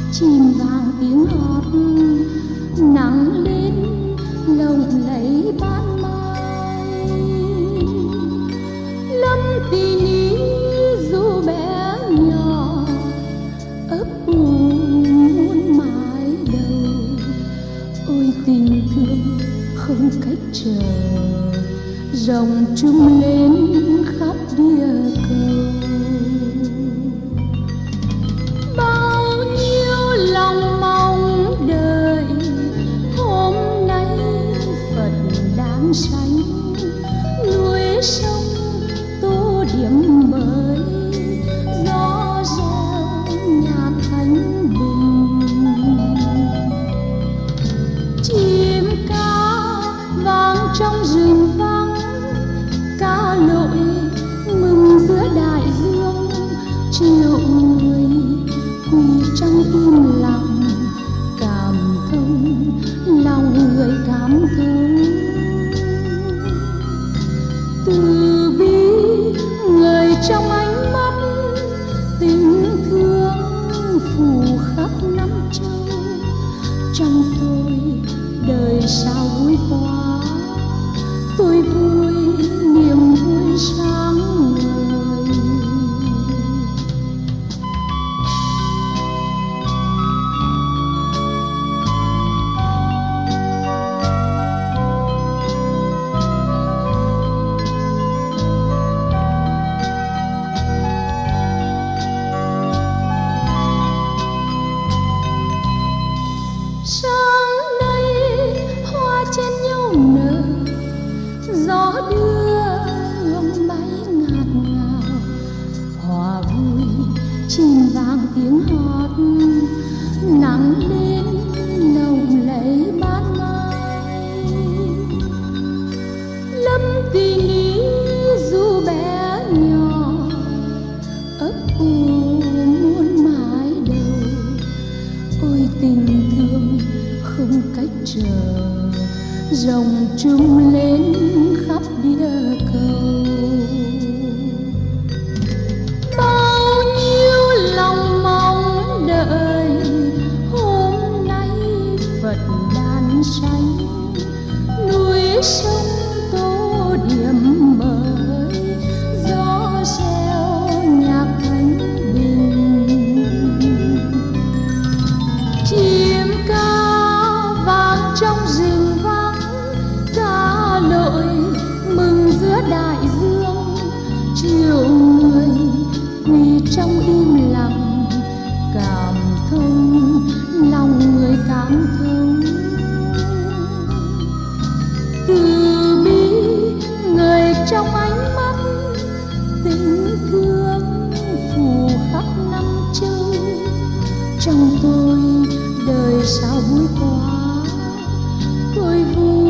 chim vàng tiếng hót nắng lên lộng lẫy ban mai. Lâm tì ní dù bé nhỏ ấp ủ muôn mái đầu. Ôi tình thương không cách chờ, rồng trung lên khắp địa cầu. Bao nhiêu lòng mong đợi hôm nay Phật đang sánh, núi sông tô điểm mới, gió reo nhạc thanh bình. Chim ca vang trong rừng vắng, ca lội mừng giữa đại dương. Triệu người quỳ trong im lặng, cảm thông lòng người cảm thông. Từ bi người trong ánh mắt, tình thương phủ khắp năm châu. Trong tôi đời sao vui quá, tôi vui niềm vui sáng ngời. Sáng nay hoa chen nhau nở, gió đưa hương bay ngạt ngào. Hòa vui chim vàng tiếng hót nắng lên lộng lẫy ban mai. Lâm tì ní dù bé nhỏ ấp ủ muôn mái đầu. Ôi tình thương không cách chờ, rồng trung lên khắp địa cầu. Bao nhiêu lòng mong đợi hôm nay Phật đàn sánh, núi sông tô điểm mới, gió reo nhạc thanh bình. Chim ca vang trong rừng vắng, ca lội mừng giữa đại dương. Triệu người quỳ trong im lặng, cảm thông lòng người cảm thông. Từ bi người trong ánh mắt, tình thương phủ khắp năm châu. Trong tôi đời sao vui quá, tôi vui